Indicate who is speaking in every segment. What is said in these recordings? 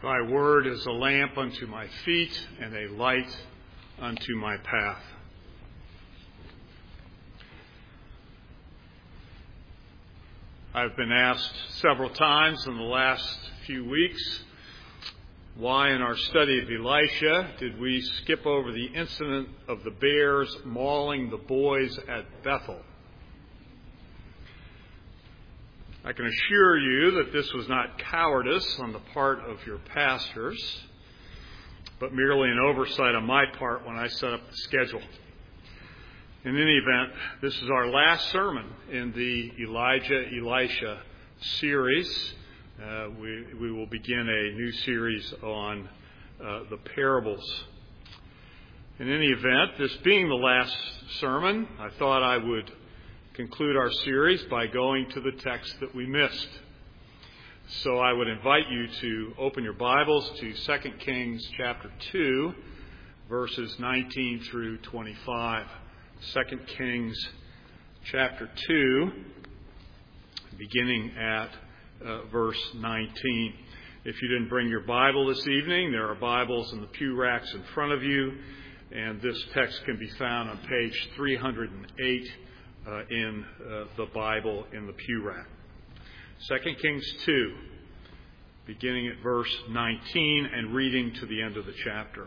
Speaker 1: Thy word is a lamp unto my feet and a light unto my path. I've been asked several times in the last few weeks, why in our study of Elisha did we skip over the incident of the bears mauling the boys at Bethel? I can assure you that this was not cowardice on the part of your pastors, but merely an oversight on my part when I set up the schedule. In any event, this is our last sermon in the Elijah-Elisha series. We will begin a new series on the parables. In any event, this being the last sermon, I thought I would conclude our series by going to the text that we missed. So I would invite you to open your Bibles to 2 Kings chapter 2, verses 19 through 25. 2 Kings chapter 2, beginning at verse 19. If you didn't bring your Bible this evening, there are Bibles in the pew racks in front of you, and this text can be found on page 308 in the Bible in the pew rack. 2 Kings 2, beginning at verse 19 and reading to the end of the chapter.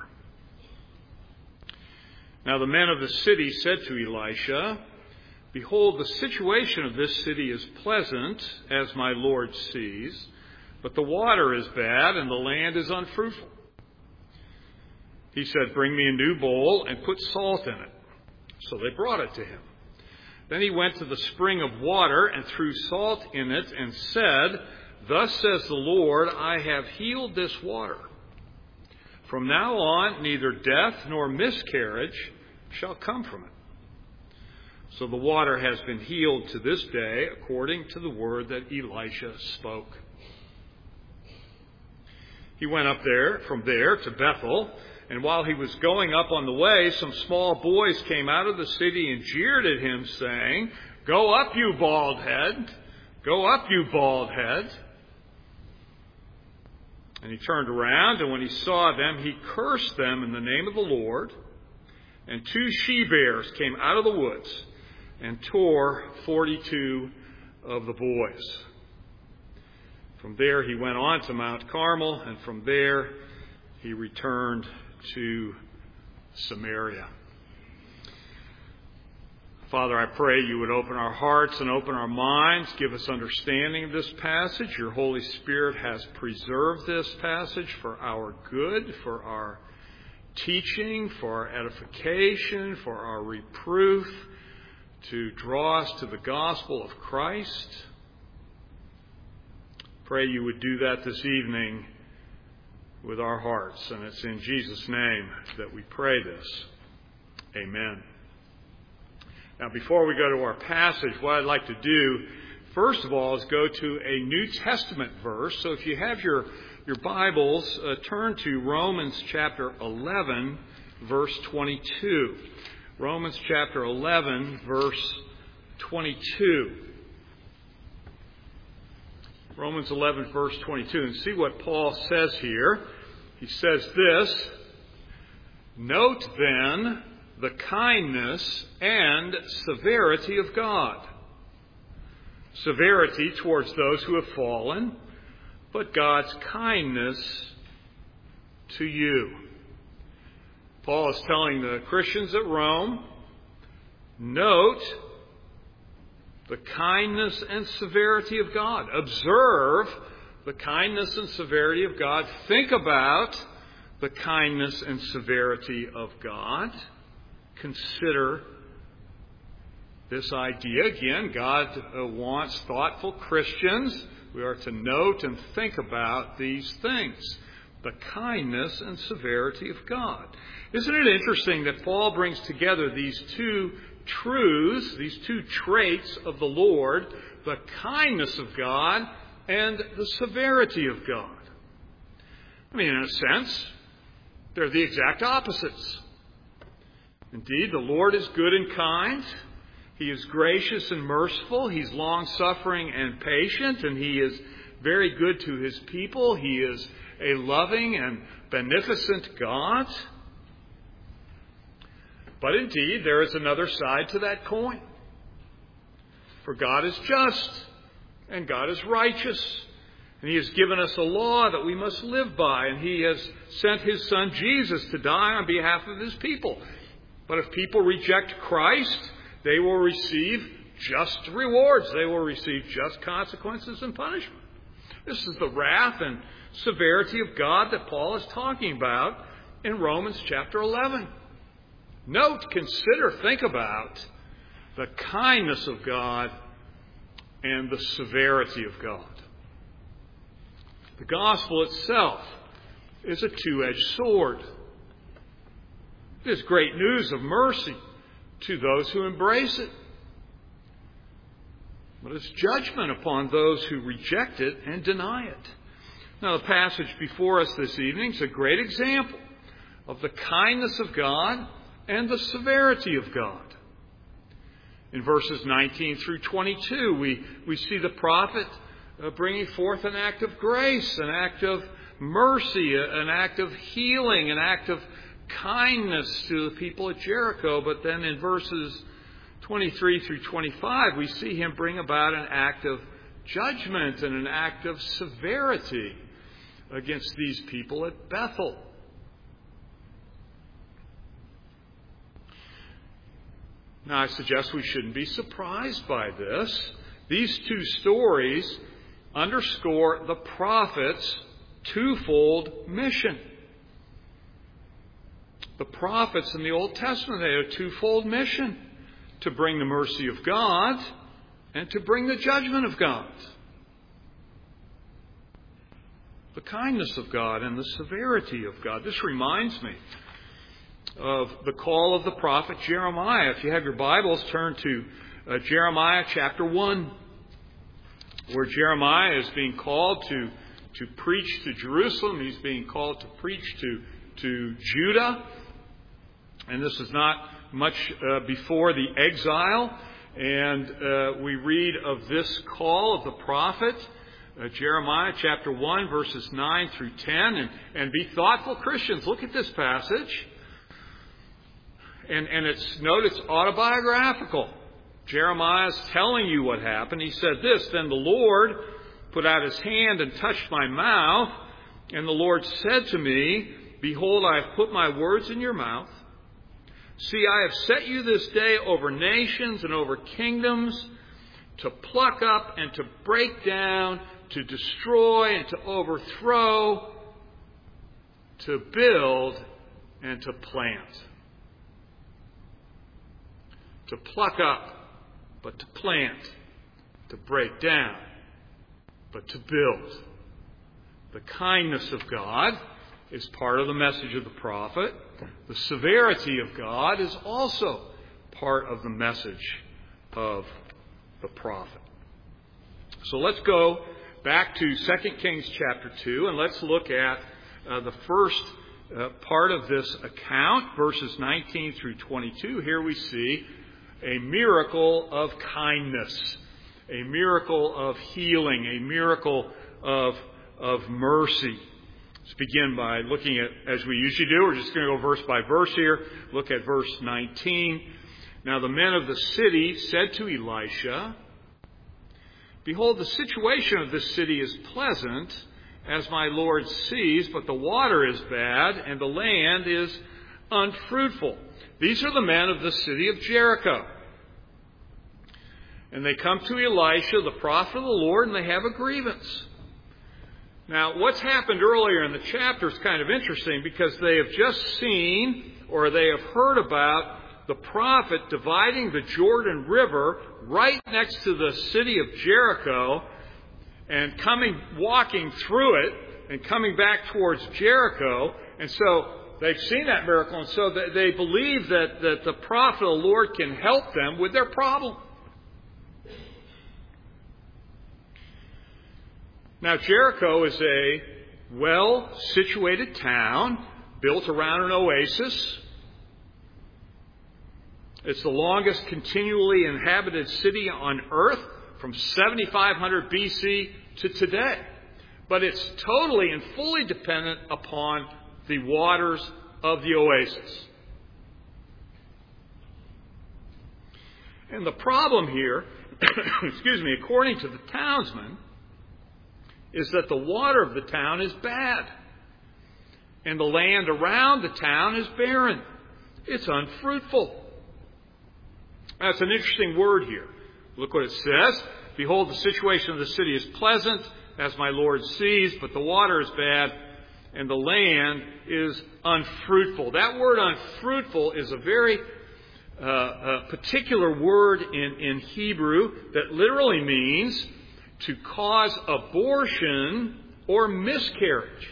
Speaker 1: Now the men of the city said to Elisha, "Behold, the situation of this city is pleasant, as my Lord sees, but the water is bad and the land is unfruitful." He said, "Bring me a new bowl and put salt in it." So they brought it to him. Then he went to the spring of water and threw salt in it and said, "Thus says the Lord, I have healed this water. From now on, neither death nor miscarriage shall come from it." So the water has been healed to this day, according to the word that Elisha spoke. He went up from there to Bethel, and while he was going up on the way, some small boys came out of the city and jeered at him, saying, "Go up, you bald head! Go up, you bald head!" And he turned around, and when he saw them, he cursed them in the name of the Lord. And 2 she-bears came out of the woods and tore 42 of the boys. From there he went on to Mount Carmel, and from there he returned to Samaria. Father, I pray you would open our hearts and open our minds, give us understanding of this passage. Your Holy Spirit has preserved this passage for our good, for our teaching, for our edification, for our reproof, to draw us to the gospel of Christ. Pray you would do that this evening with our hearts, and it's in Jesus' name that we pray this. Amen. Now, before we go to our passage, what I'd like to do, first of all, is go to a New Testament verse. So if you have your Bibles, turn to Romans chapter 11, verse 22. Romans chapter 11, verse 22. Romans 11, verse 22. And see what Paul says here. He says this, "Note then the kindness and severity of God. Severity towards those who have fallen, but God's kindness to you." Paul is telling the Christians at Rome, note the kindness and severity of God. Observe the kindness and severity of God. Think about the kindness and severity of God. Consider this idea. Again, God wants thoughtful Christians. We are to note and think about these things. The kindness and severity of God. Isn't it interesting that Paul brings together these two truths, these two traits of the Lord, the kindness of God and the severity of God? I mean, in a sense, they're the exact opposites. Indeed, the Lord is good and kind. He is gracious and merciful. He's long-suffering and patient, and He is very good to his people. He is a loving and beneficent God. But indeed, there is another side to that coin. For God is just, and God is righteous. And He has given us a law that we must live by, and He has sent His Son Jesus to die on behalf of His people. But if people reject Christ, they will receive just rewards. They will receive just consequences and punishment. This is the wrath and severity of God that Paul is talking about in Romans chapter 11. Note, consider, think about the kindness of God and the severity of God. The gospel itself is a two-edged sword. It is great news of mercy to those who embrace it. But it's judgment upon those who reject it and deny it. Now, the passage before us this evening is a great example of the kindness of God and the severity of God. In verses 19 through 22, we see the prophet bringing forth an act of grace, an act of mercy, an act of healing, an act of kindness to the people at Jericho. But then in verses 23 through 25, we see him bring about an act of judgment and an act of severity against these people at Bethel. Now, I suggest we shouldn't be surprised by this. These two stories underscore the prophet's twofold mission. The prophets in the Old Testament, they had a twofold mission: to bring the mercy of God and to bring the judgment of God. The kindness of God and the severity of God. This reminds me of the call of the prophet Jeremiah. If you have your Bibles, turn to Jeremiah chapter 1, where Jeremiah is being called to preach to Jerusalem. He's being called to preach to Judah. And this is not much before the exile. And we read of this call of the prophet, Jeremiah chapter 1, verses 9 through 10. And be thoughtful, Christians. Look at this passage. And note it's autobiographical. Jeremiah is telling you what happened. He said this: "Then the Lord put out His hand and touched my mouth. And the Lord said to me, Behold, I have put my words in your mouth. See, I have set you this day over nations and over kingdoms, to pluck up and to break down, to destroy and to overthrow, to build and to plant." To pluck up, but to plant. To break down, but to build. The kindness of God is part of the message of the prophet. The severity of God is also part of the message of the prophet. So let's go back to 2 Kings chapter 2, and let's look at the first part of this account, verses 19 through 22. Here we see a miracle of kindness, a miracle of healing, a miracle of mercy. Let's begin by looking at, as we usually do, we're just going to go verse by verse here. Look at verse 19. "Now the men of the city said to Elisha, Behold, the situation of this city is pleasant, as my Lord sees, but the water is bad, and the land is unfruitful." These are the men of the city of Jericho. And they come to Elisha, the prophet of the Lord, and they have a grievance. Now, what's happened earlier in the chapter is kind of interesting, because they have just seen, or they have heard about, the prophet dividing the Jordan River right next to the city of Jericho, and walking through it, and coming back towards Jericho. And so they've seen that miracle, and so they believe that the prophet of the Lord can help them with their problem. Now, Jericho is a well-situated town built around an oasis. It's the longest continually inhabited city on earth, from 7500 BC to today. But it's totally and fully dependent upon the waters of the oasis. And the problem here, according to the townsmen, is that the water of the town is bad. And the land around the town is barren. It's unfruitful. That's an interesting word here. Look what it says. Behold, the situation of the city is pleasant, as my Lord sees, but the water is bad, and the land is unfruitful. That word unfruitful is a very particular word in Hebrew that literally means to cause abortion or miscarriage.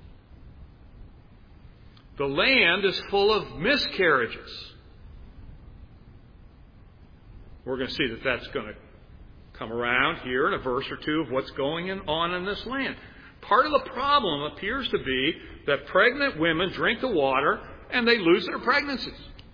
Speaker 1: The land is full of miscarriages. We're going to see that that's going to come around here in a verse or two of what's going on in this land. Part of the problem appears to be that pregnant women drink the water and they lose their pregnancies.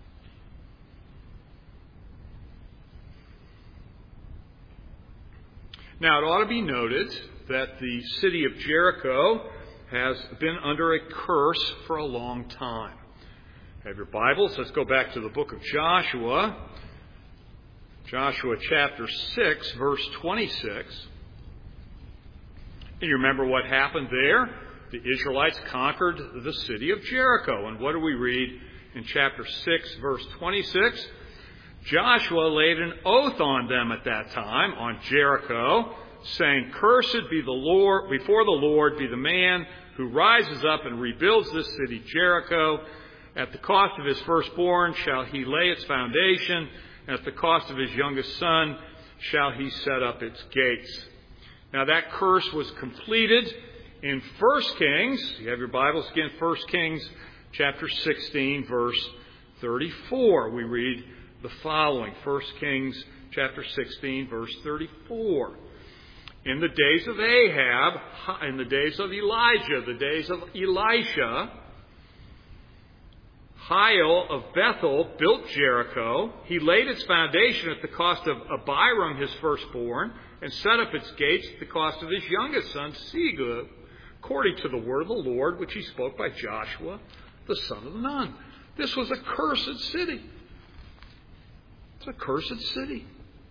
Speaker 1: Now, it ought to be noted that the city of Jericho has been under a curse for a long time. Have your Bibles? Let's go back to the book of Joshua. Joshua chapter 6, verse 26. And you remember what happened there? The Israelites conquered the city of Jericho. And what do we read in chapter 6, verse 26? Joshua laid an oath on them at that time, on Jericho, saying, Cursed be the Lord, before the Lord be the man who rises up and rebuilds this city Jericho. At the cost of his firstborn shall he lay its foundation, and at the cost of his youngest son shall he set up its gates. Now that curse was completed in 1 Kings. You have your Bibles again, 1 Kings chapter 16, verse 34. We read the following, 1 Kings chapter 16, verse 34. In the days of Ahab, in the days of Elijah, the days of Elisha, Hiel of Bethel built Jericho. He laid its foundation at the cost of Abiram, his firstborn, and set up its gates at the cost of his youngest son, Segub, according to the word of the Lord, which he spoke by Joshua, the son of Nun. This was a cursed city. It's a cursed city.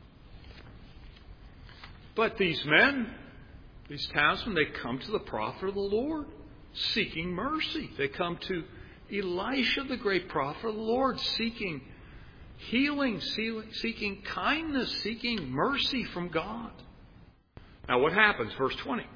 Speaker 1: But these men, these townsmen, they come to the prophet of the Lord, seeking mercy. They come to Elisha, the great prophet of the Lord, seeking healing, seeking kindness, seeking mercy from God. Now what happens? Verse 20.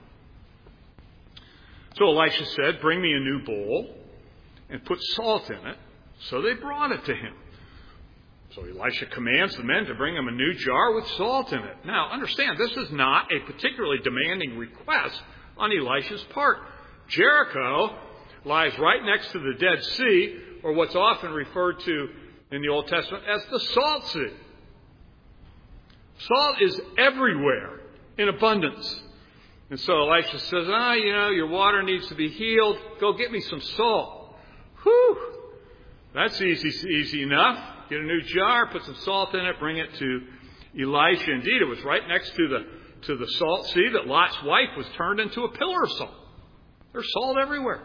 Speaker 1: So Elisha said, Bring me a new bowl and put salt in it. So they brought it to him. So Elisha commands the men to bring him a new jar with salt in it. Now understand, this is not a particularly demanding request on Elisha's part. Jericho lies right next to the Dead Sea, or what's often referred to in the Old Testament as the Salt Sea. Salt is everywhere in abundance. And so Elisha says, your water needs to be healed. Go get me some salt. Whew! That's easy enough. Get a new jar, put some salt in it, bring it to Elisha. Indeed, it was right next to the salt sea that Lot's wife was turned into a pillar of salt. There's salt everywhere.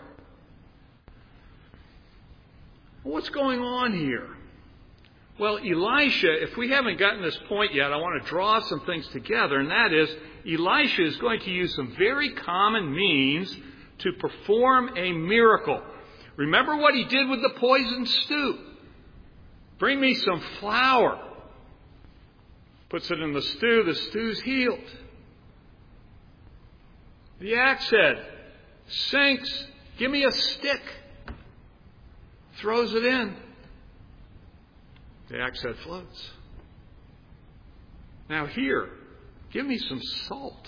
Speaker 1: What's going on here? Well, Elisha, if we haven't gotten this point yet, I want to draw some things together, and that is, Elisha is going to use some very common means to perform a miracle. Remember what he did with the poisoned stew. Bring me some flour. Puts it in the stew's healed. The axe head sinks. Give me a stick. Throws it in. The axe head floats. Now here, give me some salt.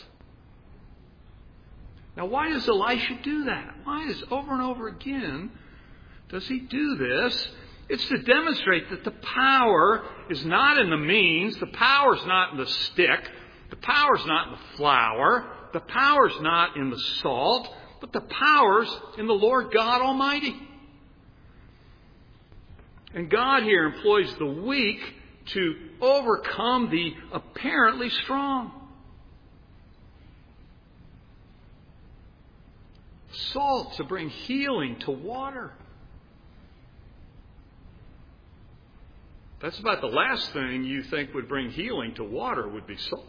Speaker 1: Now why does Elisha do that? Why is over and over again does he do this? It's to demonstrate that the power is not in the means. The power is not in the stick. The power is not in the flour. The power is not in the salt. But the power is in the Lord God Almighty. And God here employs the weak to overcome the apparently strong. Salt to bring healing to water. That's about the last thing you think would bring healing to water would be salt.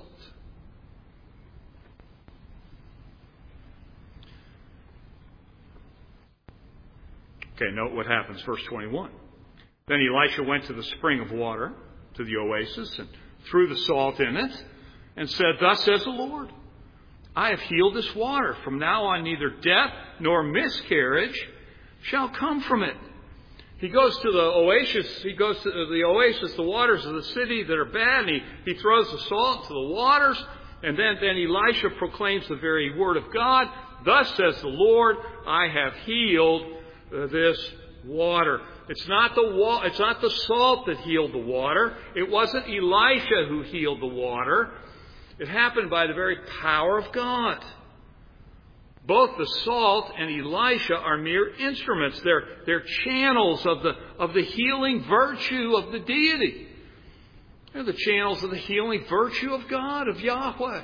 Speaker 1: Okay, note what happens, verse 21. Then Elisha went to the spring of water, to the oasis, and threw the salt in it, and said, Thus says the Lord, I have healed this water. From now on neither death nor miscarriage shall come from it. He goes to the oasis, the waters of the city that are bad, and he throws the salt into the waters, and then Elisha proclaims the very word of God. Thus says the Lord, I have healed this water. It's not the salt that healed the water. It wasn't Elisha who healed the water. It happened by the very power of God. Both the salt and Elisha are mere instruments. They're channels of the healing virtue of the deity. They're the channels of the healing virtue of God, of Yahweh.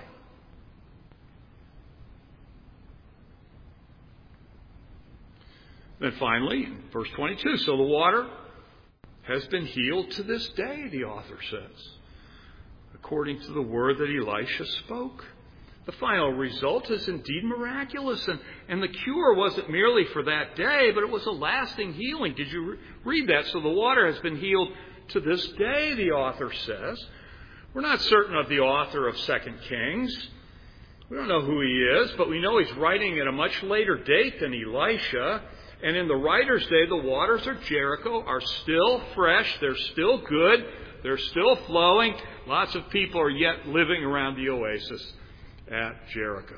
Speaker 1: Then finally, verse 22, so the water has been healed to this day, the author says, according to the word that Elisha spoke. The final result is indeed miraculous, and the cure wasn't merely for that day, but it was a lasting healing. Did you read that? So the water has been healed to this day, the author says. We're not certain of the author of 2 Kings. We don't know who he is, but we know he's writing at a much later date than Elisha. And in the writer's day, the waters of Jericho are still fresh. They're still good. They're still flowing. Lots of people are yet living around the oasis at Jericho.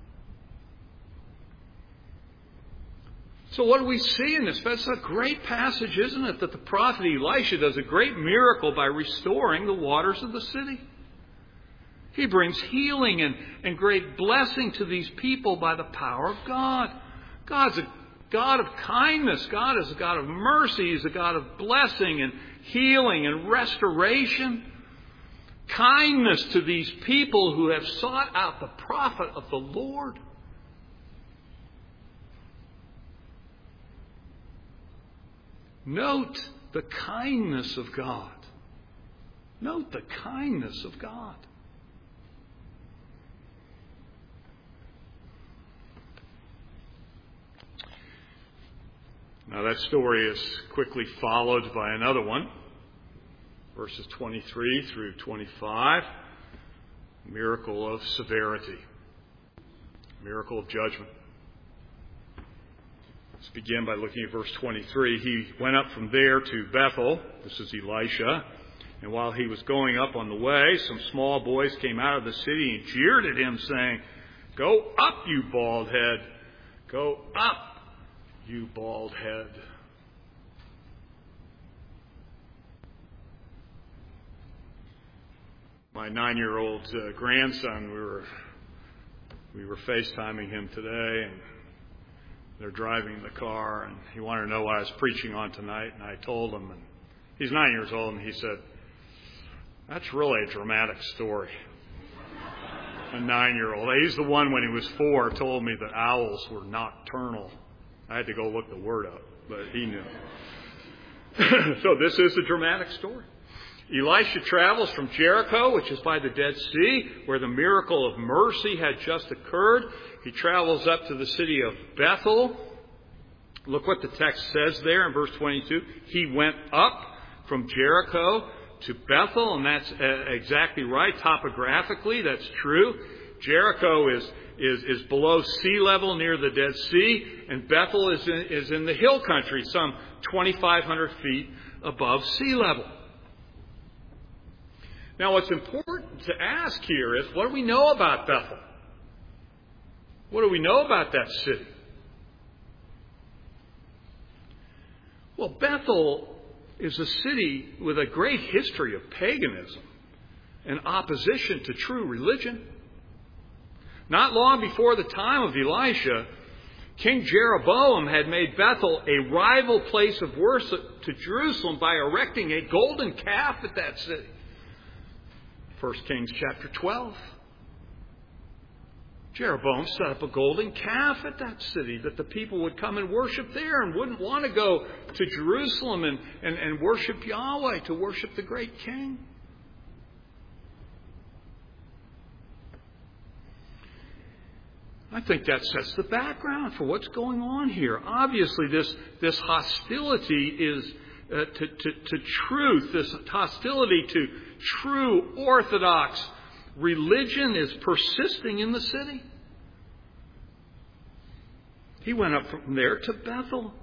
Speaker 1: So what do we see in this? That's a great passage, isn't it? That the prophet Elisha does a great miracle by restoring the waters of the city. He brings healing and great blessing to these people by the power of God. God's a God of kindness. God is a God of mercy. He's a God of blessing and healing and restoration. Kindness to these people who have sought out the prophet of the Lord. Note the kindness of God. Note the kindness of God. Now that story is quickly followed by another one. Verses 23 through 25. Miracle of severity. Miracle of judgment. Let's begin by looking at verse 23. He went up from there to Bethel. This is Elisha. And while he was going up on the way, some small boys came out of the city and jeered at him, saying, Go up, you bald head. Go up, you bald head. My 9-year-old grandson, we were FaceTiming him today, and they're driving in the car, and he wanted to know what I was preaching on tonight, and I told him, and he's 9 years old, and he said, That's really a dramatic story. A 9-year-old. He's the one, when he was 4, told me that owls were nocturnal. I had to go look the word up, but he knew. So this is a dramatic story. Elisha travels from Jericho, which is by the Dead Sea, where the miracle of mercy had just occurred. He travels up to the city of Bethel. Look what the text says there in verse 22. He went up from Jericho to Bethel, and that's exactly right. Topographically, that's true. Jericho is below sea level near the Dead Sea, and Bethel is in the hill country, some 2,500 feet above sea level. Now, what's important to ask here is, what do we know about Bethel? What do we know about that city? Well, Bethel is a city with a great history of paganism and opposition to true religion. Not long before the time of Elisha, King Jeroboam had made Bethel a rival place of worship to Jerusalem by erecting a golden calf at that city. 1 Kings chapter 12. Jeroboam set up a golden calf at that city that the people would come and worship there and wouldn't want to go to Jerusalem and worship Yahweh, to worship the great King. I think that sets the background for what's going on here. Obviously, this hostility is to truth, this hostility to true Orthodox religion is persisting in the city. He went up from there to Bethel.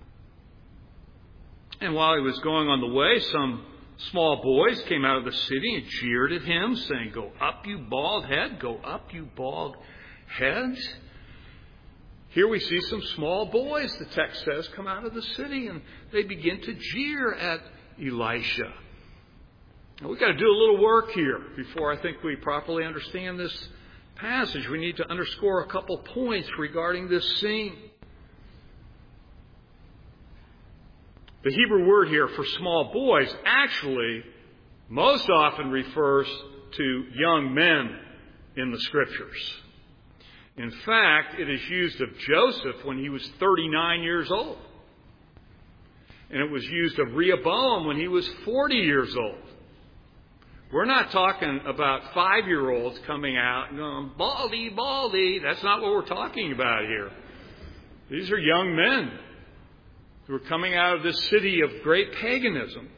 Speaker 1: And while he was going on the way, some small boys came out of the city and jeered at him, saying, "Go up, you bald head, go up, you bald head." Here we see some small boys, the text says, come out of the city, and they begin to jeer at Elisha. Now, we've got to do a little work here before I think we properly understand this passage. We need to underscore a couple points regarding this scene. The Hebrew word here for small boys actually most often refers to young men in the Scriptures. In fact, it is used of Joseph when he was 39 years old. And it was used of Rehoboam when he was 40 years old. We're not talking about 5-year-olds coming out and going, "Baldy, baldy." That's not what we're talking about here. These are young men who are coming out of this city of great paganism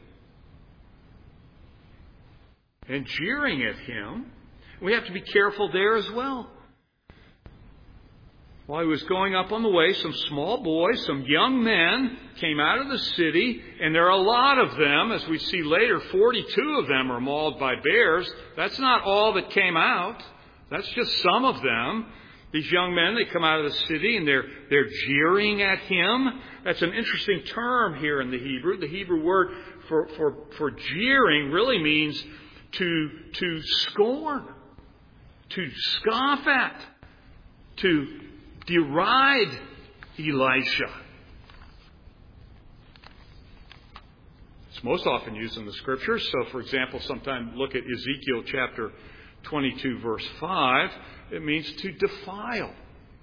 Speaker 1: and jeering at him. We have to be careful there as well. While he was going up on the way, some small boys, some young men came out of the city, and there are a lot of them. As we see later, 42 of them are mauled by bears. That's not all that came out. That's just some of them. These young men, they come out of the city, and they're jeering at him. That's an interesting term here in the Hebrew. The Hebrew word for jeering really means to scorn, to scoff at, to deride Elisha. It's most often used in the Scriptures. So, for example, sometime look at Ezekiel chapter 22, verse 5. It means to defile.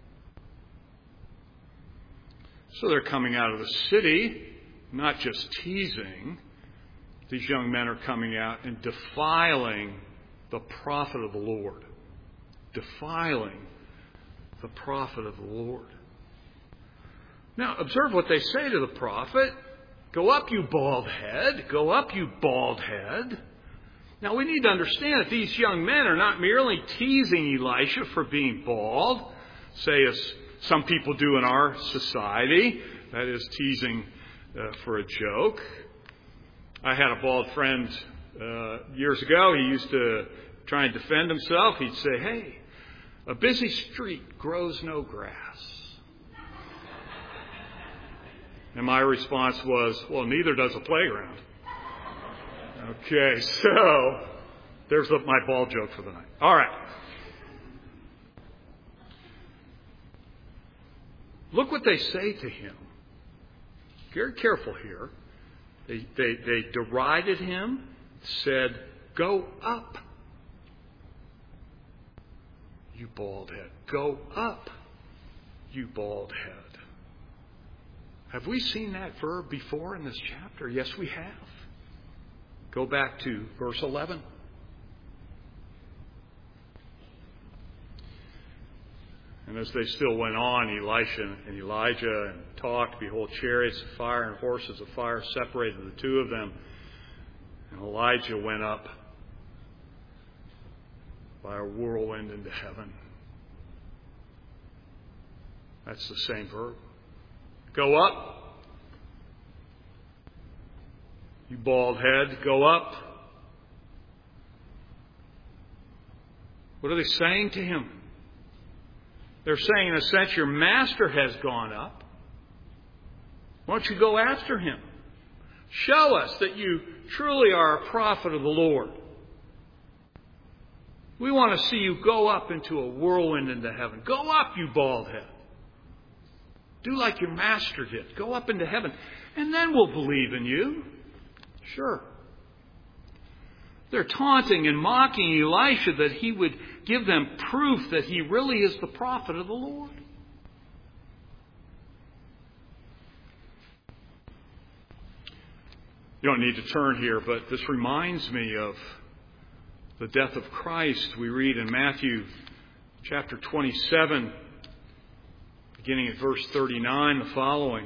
Speaker 1: So they're coming out of the city, not just teasing. These young men are coming out and defiling the prophet of the Lord. Defiling the prophet of the Lord. Now, observe what they say to the prophet. "Go up, you bald head. Go up, you bald head." Now, we need to understand that these young men are not merely teasing Elisha for being bald, say as some people do in our society, that is, teasing for a joke. I had a bald friend years ago. He used to try and defend himself. He'd say, "Hey, a busy street grows no grass." And my response was, "Well, neither does a playground." Okay, so there's my bald joke for the night. All right. Look what they say to him. Very careful here. They derided him, said, "Go up, you bald head. Go up, you bald head." Have we seen that verb before in this chapter? Yes, we have. Go back to verse 11. And as they still went on, Elisha and Elijah and talked, behold, chariots of fire and horses of fire separated the two of them. And Elijah went up by a whirlwind into heaven. That's the same verb. Go up. You bald head, go up. What are they saying to him? They're saying, in a sense, your master has gone up. Why don't you go after him? Show us that you truly are a prophet of the Lord. We want to see you go up into a whirlwind into heaven. Go up, you bald head. Do like your master did. Go up into heaven, and then we'll believe in you. Sure. They're taunting and mocking Elisha that he would give them proof that he really is the prophet of the Lord. You don't need to turn here, but this reminds me of the death of Christ. We read in Matthew chapter 27, beginning at verse 39, the following.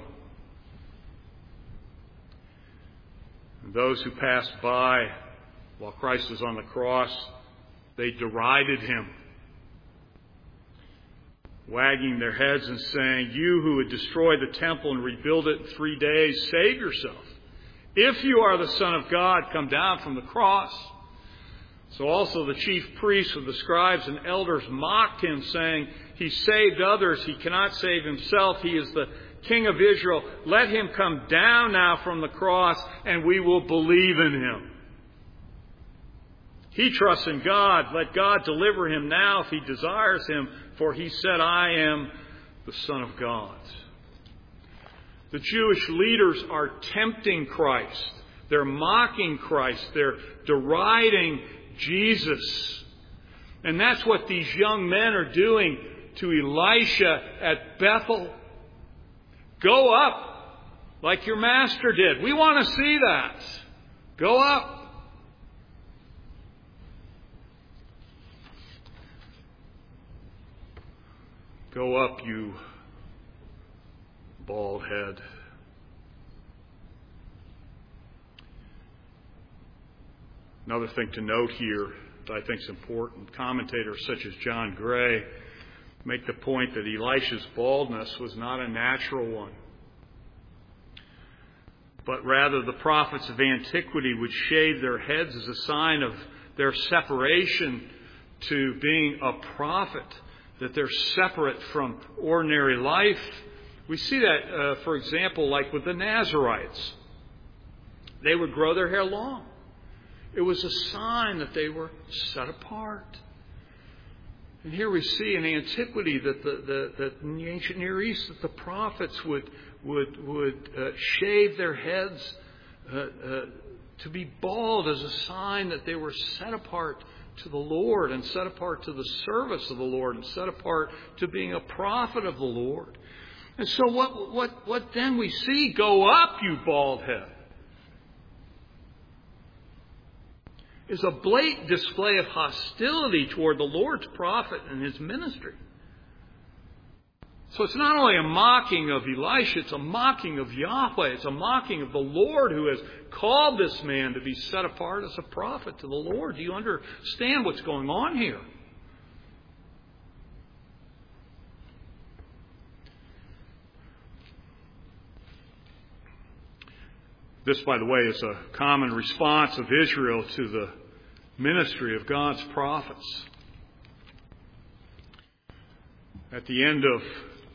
Speaker 1: And those who passed by while Christ was on the cross, they derided him, wagging their heads and saying, "You who would destroy the temple and rebuild it in 3 days, save yourself. If you are the Son of God, come down from the cross." So also the chief priests with the scribes and elders mocked him, saying, "He saved others. He cannot save himself. He is the King of Israel. Let him come down now from the cross, and we will believe in him. He trusts in God. Let God deliver him now if he desires him, for he said, 'I am the Son of God.'" The Jewish leaders are tempting Christ. They're mocking Christ. They're deriding Jesus. And that's what these young men are doing to Elisha at Bethel. Go up like your master did. We want to see that. Go up. Go up, you bald head. Another thing to note here that I think is important, commentators such as John Gray make the point that Elisha's baldness was not a natural one, but rather the prophets of antiquity would shave their heads as a sign of their separation to being a prophet, that they're separate from ordinary life. We see that, for example, like with the Nazarites. They would grow their hair long. It was a sign that they were set apart. And here we see in antiquity that in the ancient Near East that the prophets would shave their heads to be bald as a sign that they were set apart to the Lord and set apart to the service of the Lord and set apart to being a prophet of the Lord. And so what then we see? Go up, you bald head, is a blatant display of hostility toward the Lord's prophet and his ministry. So it's not only a mocking of Elisha, it's a mocking of Yahweh. It's a mocking of the Lord who has called this man to be set apart as a prophet to the Lord. Do you understand what's going on here? This, by the way, is a common response of Israel to the ministry of God's prophets. At the end of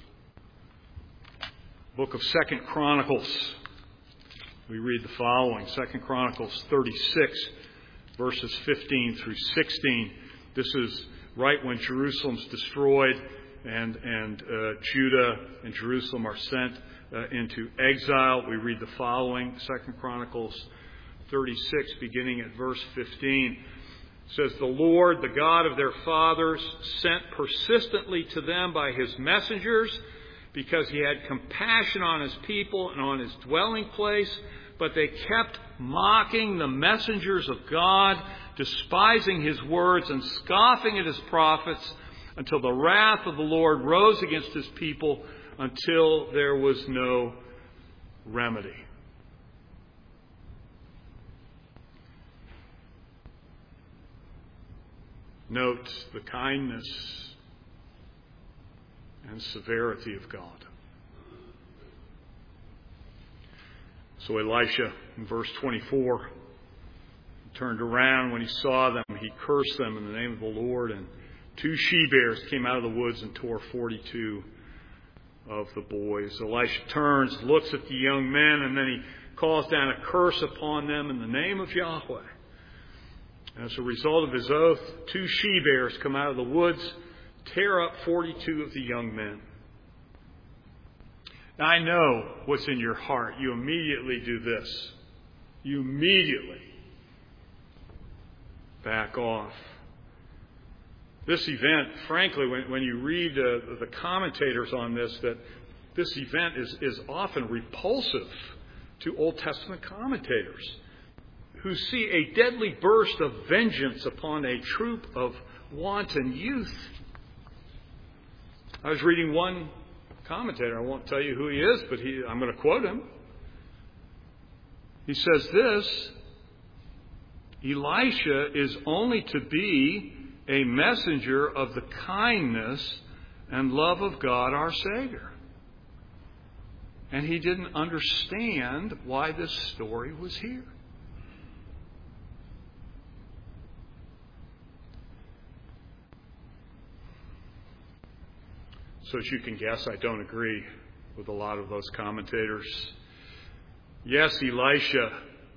Speaker 1: the book of 2 Chronicles, we read the following. 2 Chronicles 36, verses 15 through 16. This is right when Jerusalem's destroyed and Judah and Jerusalem are sent into exile. We read the following, 2 Chronicles 36, beginning at verse 15. It says, "The Lord, the God of their fathers, sent persistently to them by his messengers, because he had compassion on his people and on his dwelling place. But they kept mocking the messengers of God, despising his words and scoffing at his prophets, until the wrath of the Lord rose against his people, until there was no remedy." Note the kindness and severity of God. So Elisha, in verse 24, turned around when he saw them. He cursed them in the name of the Lord, and 2 she-bears came out of the woods and tore 42 of the boys. Elisha turns, looks at the young men, and then he calls down a curse upon them in the name of Yahweh. As a result of his oath, 2 she-bears come out of the woods, tear up 42 of the young men. I know what's in your heart. You immediately do this. You immediately back off. This event, frankly, when you read the commentators on this, that this event is often repulsive to Old Testament commentators who see a deadly burst of vengeance upon a troop of wanton youth. I was reading one commentator. I won't tell you who he is, but I'm going to quote him. He says this: Elisha is only to be a messenger of the kindness and love of God our Savior. And he didn't understand why this story was here. So as you can guess, I don't agree with a lot of those commentators. Yes, Elisha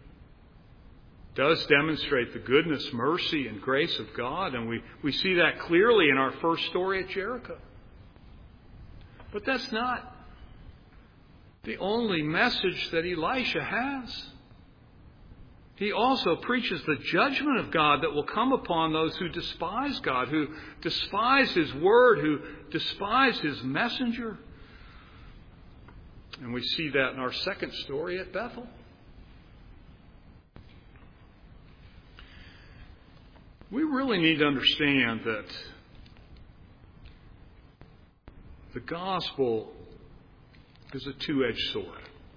Speaker 1: does demonstrate the goodness, mercy, and grace of God, and we see that clearly in our first story at Jericho. But that's not the only message that Elisha has. He also preaches the judgment of God that will come upon those who despise God, who despise His word, who despise His messenger. And we see that in our second story at Bethel. We really need to understand that the gospel is a two-edged sword.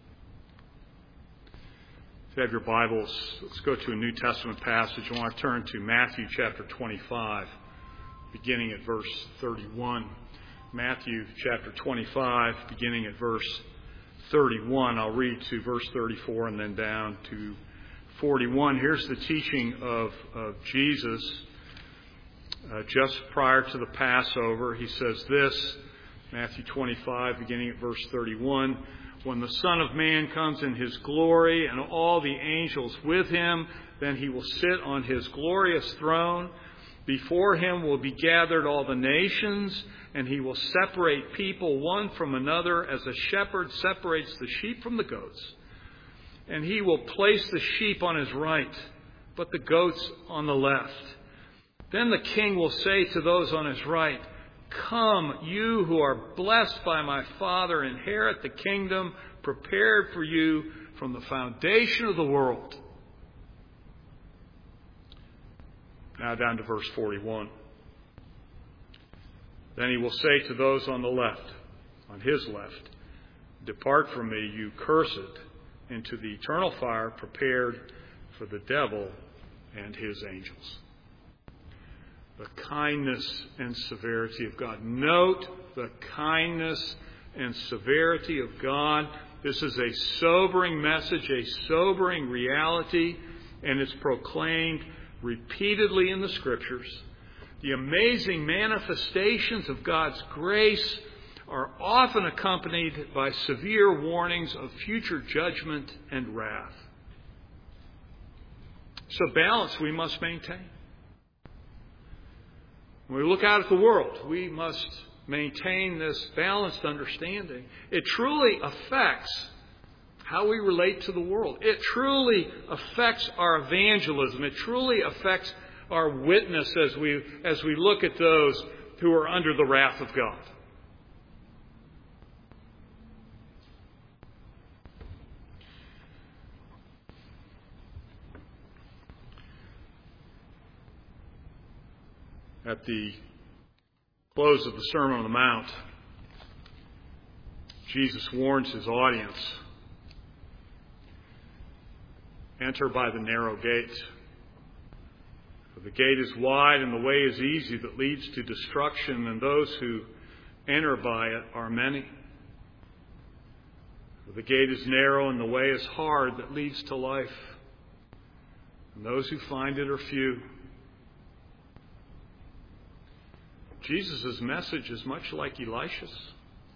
Speaker 1: If you have your Bibles, let's go to a New Testament passage. I want to turn to Matthew chapter 25, beginning at verse 31. Matthew chapter 25, beginning at verse 31. I'll read to verse 34 and then down to 41. Here's the teaching of Jesus just prior to the Passover. He says this, Matthew 25, beginning at verse 31. When the Son of Man comes in His glory and all the angels with Him, then He will sit on His glorious throne. Before Him will be gathered all the nations, and He will separate people one from another as a shepherd separates the sheep from the goats. And He will place the sheep on His right, but the goats on the left. Then the King will say to those on His right, "Come, you who are blessed by my Father, inherit the kingdom prepared for you from the foundation of the world." Now down to verse 41. Then He will say to those on the left, on His left, "Depart from me, you cursed, into the eternal fire prepared for the devil and his angels." The kindness and severity of God. Note the kindness and severity of God. This is a sobering message, a sobering reality, and it's proclaimed repeatedly in the Scriptures. The amazing manifestations of God's grace are often accompanied by severe warnings of future judgment and wrath. So balance we must maintain. When we look out at the world, we must maintain this balanced understanding. It truly affects how we relate to the world. It truly affects our evangelism. It truly affects our witness as we look at those who are under the wrath of God. At the close of the Sermon on the Mount, Jesus warns His audience, "Enter by the narrow gate. For the gate is wide and the way is easy that leads to destruction, and those who enter by it are many. For the gate is narrow and the way is hard that leads to life, and those who find it are few." Jesus' message is much like Elisha's.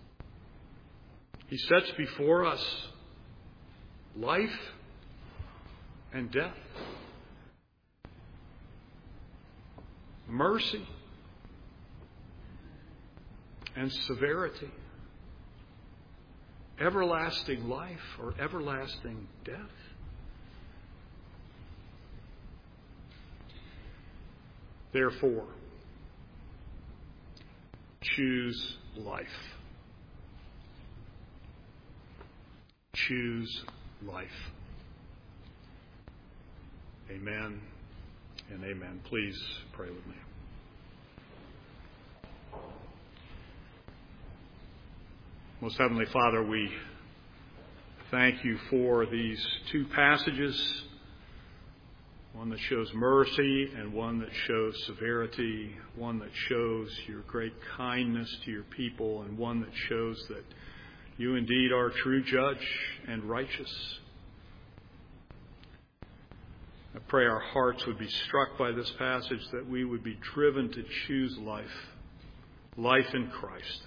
Speaker 1: He sets before us life and death, mercy and severity. everlasting life or everlasting death? Therefore, choose life. Choose life. Amen and amen. Please pray with me. Most Heavenly Father, we thank you for these two passages, one that shows mercy and one that shows severity, one that shows your great kindness to your people, and one that shows that you indeed are true judge and righteous. I pray our hearts would be struck by this passage, that we would be driven to choose life, life in Christ.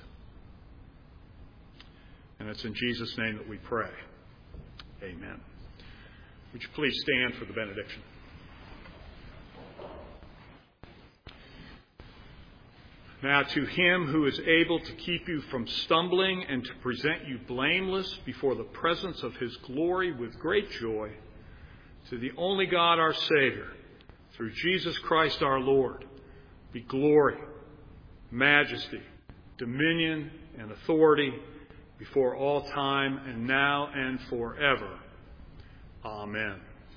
Speaker 1: And it's in Jesus' name that we pray. Amen. Would you please stand for the benediction? Now to him who is able to keep you from stumbling and to present you blameless before the presence of his glory with great joy, to the only God our Savior, through Jesus Christ our Lord, be glory, majesty, dominion, and authority before all time and now and forever. Amen.